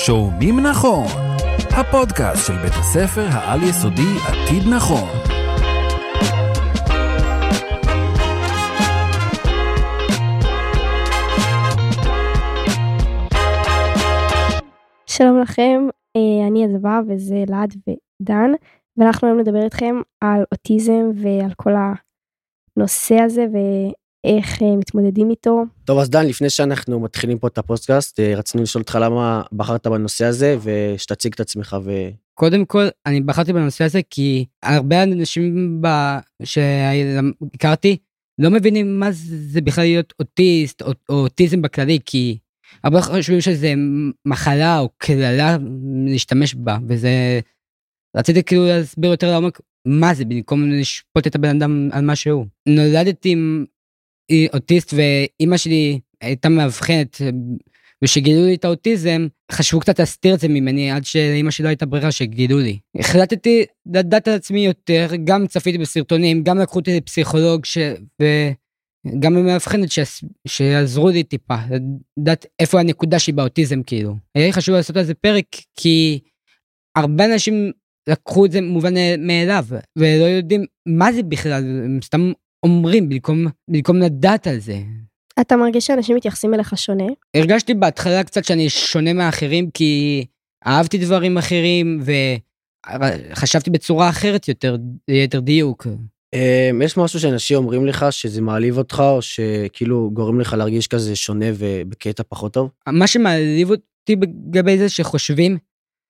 שומעים נכון, הפודקאסט של בית הספר העל יסודי עתיד נכון. שלום לכם, אני אדווה וזה אלעד ודן, ואנחנו היום נדבר איתכם על אוטיזם ועל כל הנושא הזה ואיך מתמודדים איתו. טוב, אז דן, לפני שאנחנו מתחילים פה את הפודקאסט, רצינו לשאול אותך למה בחרת בנושא הזה, ושתציג את עצמך קודם כל, אני בחרתי בנושא הזה כי הרבה אנשים שהכרתי לא מבינים מה זה בכלל להיות אוטיסט או אוטיזם בכללי, כי הרבה חושבים שזה מחלה או כללה להשתמש בה, וזה רציתי כאילו להסביר יותר לעומק מה זה, במקום לשפוט את הבן אדם על מה שהוא. נולדתי עם אוטיסט, ואמא שלי הייתה מאבחנת, ושגילו לי את האוטיזם, חשבו קצת להסתיר את זה ממני, עד שאמא שלי לא הייתה ברירה שגילו לי. החלטתי לדעת על עצמי יותר, גם צפיתי בסרטונים, גם לקחו אותי לפסיכולוג, וגם מאבחנת שיעזרו לי טיפה, לדעת איפה הנקודה שהיא באוטיזם כאילו. היה לי חשוב לעשות על זה פרק, כי הרבה אנשים לקחו את זה מובן מאליו, ולא יודעים מה זה בכלל, הם סתם אומרים במקום לדעת על זה. אתה מרגיש שאנשים מתייחסים אליך שונה? הרגשתי בהתחלה קצת שאני שונה מאחרים, כי אהבתי דברים אחרים, וחשבתי בצורה אחרת יותר דיוק. יש משהו שאנשים אומרים לך שזה מעליב אותך, או שכאילו גורם לך להרגיש כזה שונה ובקטע פחות טוב? מה שמעליב אותי בגבי זה שחושבים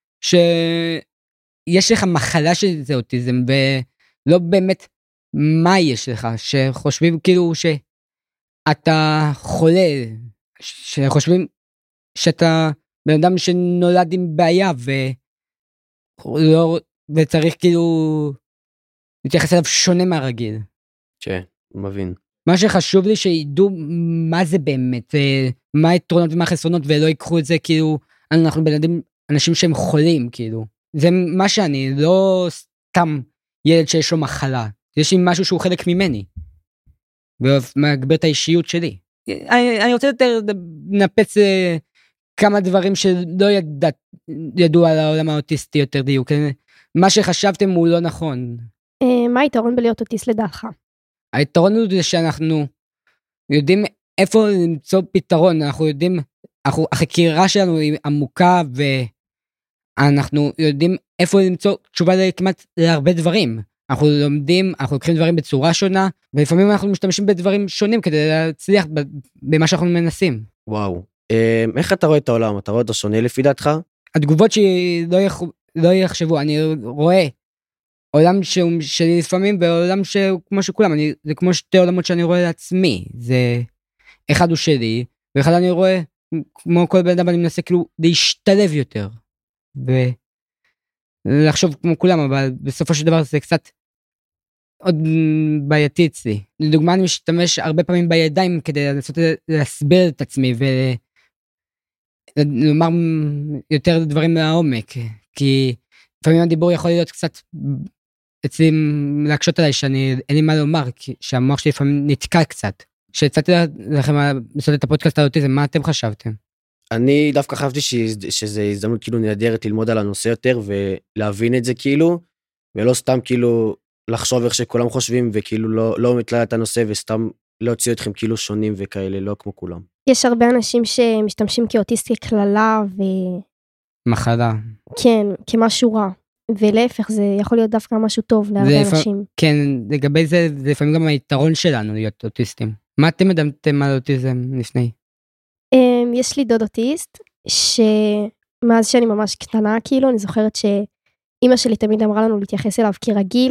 שיש לך מחלה שזה אוטיזם, ולא באמת מה יש לך, שחושבים כאילו שאתה חולה, שחושבים שאתה בן אדם שנולד עם בעיה, וצריך כאילו להתייחס אליו שונה מהרגיל. כן, מבין. מה שחשוב לי שידעו מה זה באמת, מה היתרונות ומה החסרונות, ולא ייקחו את זה כאילו, אנחנו בן אנשים שהם חולים כאילו. זה מה שאני, לא סתם ילד שיש לו מחלה. יש לי משהו שהוא חלק ממני, ומגבר את האישיות שלי. אני רוצה יותר לנפץ כמה דברים שלא ידעו על העולם האוטיסטי יותר דיוק. מה שחשבתם הוא לא נכון. מה היתרון בלהיות אוטיסט לדעתך? היתרון הוא זה שאנחנו יודעים איפה למצוא פתרון, אנחנו יודעים, החקירה שלנו היא עמוקה, ואנחנו יודעים איפה למצוא תשובה כמעט להרבה דברים. אנחנו לומדים, אנחנו לוקחים דברים בצורה שונה, ולפעמים אנחנו משתמשים בדברים שונים כדי להצליח במה שאנחנו מנסים. וואו. איך אתה רואה את העולם? אתה רואה אותו שונה לפי דעתך? התגובות שלא יחשבו, אני רואה עולם שלי לפעמים, ועולם כמו שכולם, זה כמו שתי עולמות שאני רואה לעצמי, זה אחד הוא שלי, ואחד אני רואה, כמו כל בן אדם, אני מנסה כאילו להשתלב יותר, ולחשוב כמו כולם, אבל בסופו של דבר זה קצת עוד בעייתי אצלי. לדוגמה, אני משתמש הרבה פעמים בידיים, כדי לנסות להסביר את עצמי, ולומר יותר דברים מהעומק, כי לפעמים הדיבור יכול להיות קצת אצלי להקשות עליי אין לי מה לומר, שהמוח שלי לפעמים נתקע קצת. כשהצעתי לכם לעשות את הפודקאסט על אוטיזם, מה אתם חשבתם? אני דווקא חשבתי שזה הזדמנות כאילו נהדרת ללמוד על הנושא יותר, ולהבין את זה כאילו, ולא סתם כאילו לחשוב איך שכולם חושבים, וכאילו לא מתלהב את הנושא, וסתם להוציא אתכם כאילו שונים וכאלה, לא כמו כולם. יש הרבה אנשים שמשתמשים כאוטיסט ככללה מחלה. כן, כמשהו רע. ולהפך, זה יכול להיות דווקא משהו טוב להרבה אנשים. כן, לגבי זה לפעמים גם היתרון שלנו להיות אוטיסטים. מה אתם מדמתם על אוטיזם לפני? יש לי דוד אוטיסט, שמאז שאני ממש קטנה, כאילו, אני זוכרת שאמא שלי תמיד אמרה לנו להתייחס אליו כרגיל,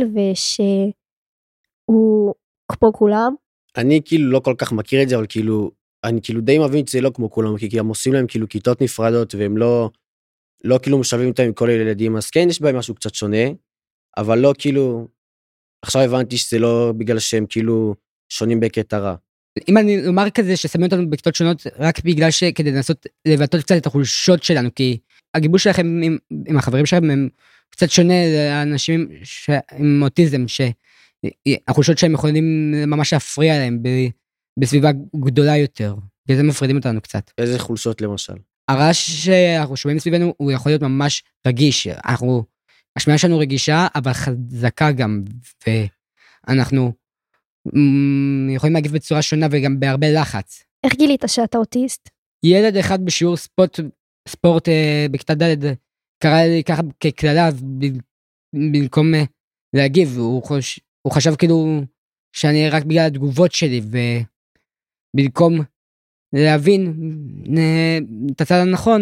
ושהוא כמו כולם. אני כאילו לא כל כך מכיר את זה, אבל כאילו, אני כאילו די מבין שזה לא כמו כולם, כי הם עושים להם כאילו כיתות נפרדות, והם לא כאילו משווים אותם עם כל הילדים, אז כן יש בהם משהו קצת שונה, אבל לא כאילו, עכשיו הבנתי שזה לא בגלל שהם כאילו שונים בקטע רע. אם אני אומר כזה ששמים אותנו בכיתות שונות, רק בגלל שכדי לנסות לבטא קצת את החולשות שלנו, כי הגיבוש שלכם עם החברים שלכם הם קצת שונה לאנשים עם אוטיזם, שהחולשות שהם יכולים ממש להפריע להם בסביבה גדולה יותר, וזה מפרידים אותנו קצת. איזה חולשות למשל? הרעש שאנחנו שומעים סביבנו הוא יכול להיות ממש רגיש, השמיעה שלנו רגישה אבל חזקה גם, ואנחנו יכולים להגיב בצורה שונה וגם בהרבה לחץ. איך גילית שאתה אוטיסט? ילד אחד בשיעור ספורט בכיתה ד' קרא לי ככה ככללה, במקום להגיב, הוא חשב כאילו שאני רק בגלל התגובות שלי, ובמקום להבין את הצד הנכון,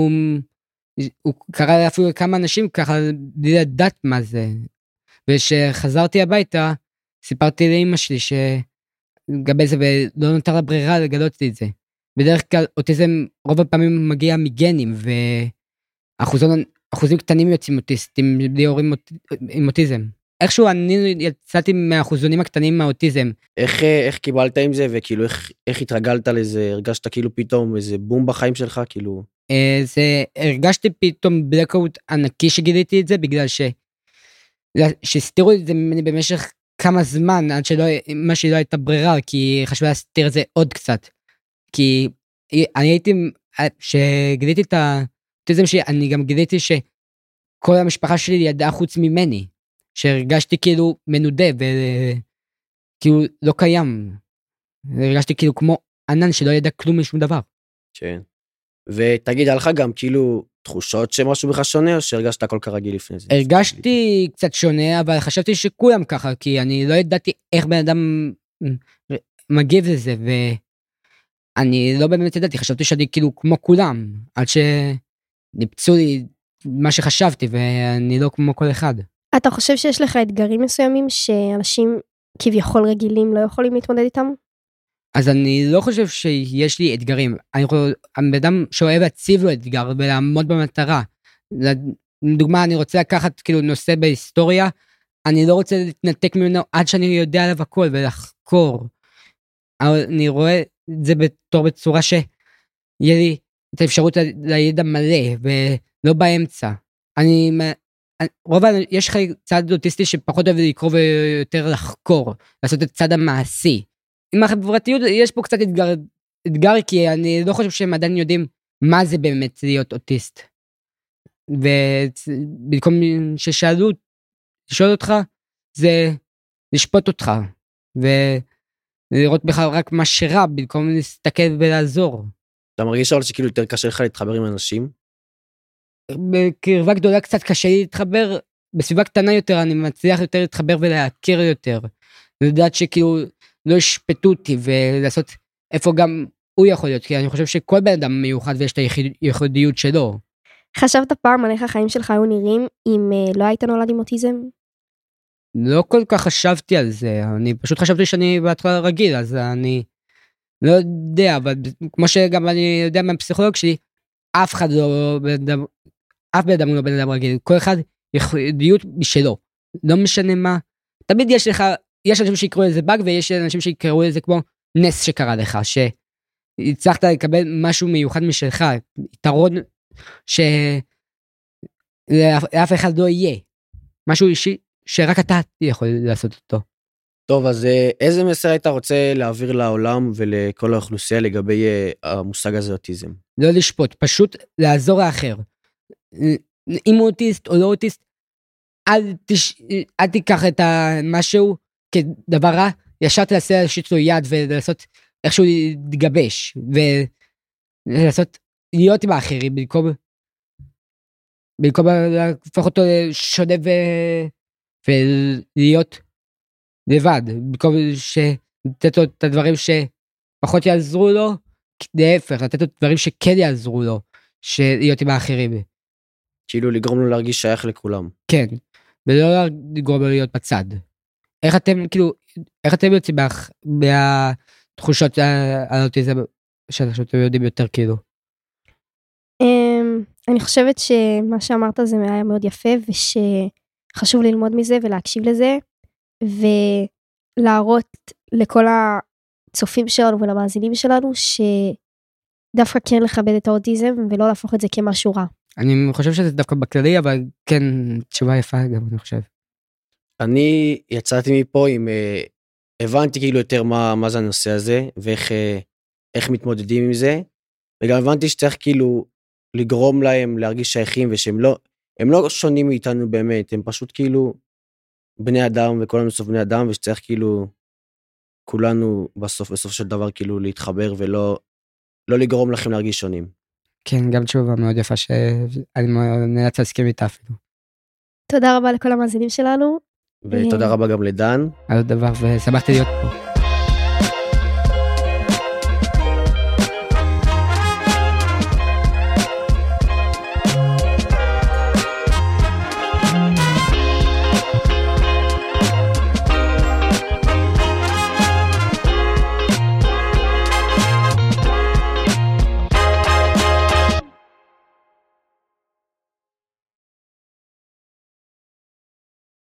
הוא קרא אפילו כמה אנשים ככה בלי לדעת מה זה. ושחזרתי הביתה, סיפרתי לאמא שלי שגבי זה, ולא נותר לה ברירה לגלות לי את זה. בדרך כלל אוטיזם רוב הפעמים מגיע מגנים, ואחוזים קטנים יוצאים אוטיסטים, בלי הורים עם אוטיזם. איכשהו אני יצאתי מהאחוזונים הקטנים מהאוטיזם. איך קיבלת עם זה, וכאילו איך התרגלת לזה, הרגשת כאילו פתאום איזה בום בחיים שלך, כאילו? הרגשתי פתאום בלקאוט ענקי שגיליתי את זה, בגלל שהסתירו את זה ממני במשך כמה זמן, עד מה שלא הייתה ברירה, כי חשבה להסתיר את זה עוד קצת. כי אני הייתי, שגיליתי את האוטיזם שלי, אני גם גיליתי שכל המשפחה שלי ידעה חוץ ממני, שהרגשתי כאילו מנודה, וכאילו לא קיים. הרגשתי כאילו כמו ענן שלא ידע כלום משום דבר. כן. ותגיד, עליך גם כאילו תחושות שמשהו בכלל שונה, או שהרגשת כל כך רגיל לפני זה? הרגשתי קצת שונה, אבל חשבתי שכולם ככה, כי אני לא ידעתי איך בן אדם מגיב לזה, ואני לא באמת ידעתי, חשבתי שאני כאילו כמו כולם, עד שניפצו לי מה שחשבתי, ואני לא כמו כל אחד. אתה חושב שיש לך אתגרים מסוימים שאנשים כביכול רגילים לא יכולים להתמודד איתם? אז אני לא חושב שיש לי אתגרים. אני בן אדם שאוהב להציב לו אתגר ולעמוד במטרה. לדוגמה, אני רוצה לקחת כאילו נושא בהיסטוריה, אני לא רוצה להתנתק ממנו עד שאני יודע עליו הכל ולחקור. אבל אני רואה את זה בצורה שיהיה לי את האפשרות לידע מלא ולא באמצע. יש לך צד אוטיסטי שפחות אוהב לקרוא ויותר לחקור, לעשות את צד המעשי. עם החברתיות יש פה קצת אתגר, כי אני לא חושב שהם עדיין יודעים מה זה באמת להיות אוטיסט. ובמקום לשאול אותך, זה לשפוט אותך, ולראות בך רק מה שרע, במקום להסתכל ולעזור. אתה מרגיש אבל שכאילו יותר קשה לך להתחבר עם אנשים? בקרבה גדולה קצת קשה לי להתחבר, בסביבה קטנה יותר אני מצליח יותר להתחבר ולהכיר יותר, ולדעת שכאילו לא ישפטו אותי ולעשות איפה גם הוא יכול להיות, כי אני חושב שכל בן אדם מיוחד ויש את הייחודיות שלו. חשבת פעם על איך החיים שלך היו נראים אם לא היית נולד עם אוטיזם? לא כל כך חשבתי על זה, אני פשוט חשבתי שאני בהתחלה רגיל, אז אני לא יודע, אבל כמו שגם אני יודע מהפסיכולוג שלי, אף בן אדם הוא לא בן אדם רגיל, כל אחד ייחודיות בשלו, לא משנה מה, תמיד יש אנשים שיקראו לזה באג, ויש אנשים שיקראו לזה כמו נס שקרה לך, שהצלחת לקבל משהו מיוחד משלך, יתרון שלאף אחד לא יהיה, משהו אישי שרק אתה יכול לעשות אותו. טוב, אז איזה מסר היית רוצה להעביר לעולם ולכל האוכלוסייה לגבי המושג הזה אוטיזם? לא לשפוט, פשוט לעזור לאחר. אם הוא אוטיסט או לא אוטיסט, אל תיקח את משהו כדבר רע, ישר תעשה להושיט לו יד ולעשות איכשהו להתגבש, ולעשות להיות עם האחרים, במקום להפוך אותו שונה ולהיות לבד, במקום לתת לו את הדברים שפחות יעזרו לו, להפך, לתת לו את הדברים שכן יעזרו לו, להיות עם האחרים. כאילו לגרום לו להרגיש שייך לכולם. כן, ולא לגרום לו להיות בצד. איך אתם יוצאים מהתחושות על האוטיזם שאתם יודעים יותר כאילו? אני חושבת שמה שאמרת זה היה מאוד יפה, ושחשוב ללמוד מזה ולהקשיב לזה, ולהראות לכל הצופים שלנו ולמאזינים שלנו, שדווקא כן לכבד את האוטיזם, ולא להפוך את זה כמשהו רע. אני חושב שזה דווקא בכללי, אבל כן, תשובה יפה גם, אני חושב. אני יצאתי מפה עם, הבנתי כאילו יותר מה זה הנושא הזה, ואיך מתמודדים עם זה, וגם הבנתי שצריך כאילו לגרום להם להרגיש שייכים, ושהם לא שונים מאיתנו באמת, הם פשוט כאילו בני אדם, וכולנו בסוף בני אדם, ושצריך כאילו כולנו בסוף של דבר כאילו להתחבר, ולא לגרום לכם להרגיש שונים. כן, גם תשובה מאוד יפה שאני נאלץ להסכים איתה אפילו. תודה רבה לכל המאזינים שלנו. ותודה רבה גם לדן. על הדבר, ושמחתי להיות פה.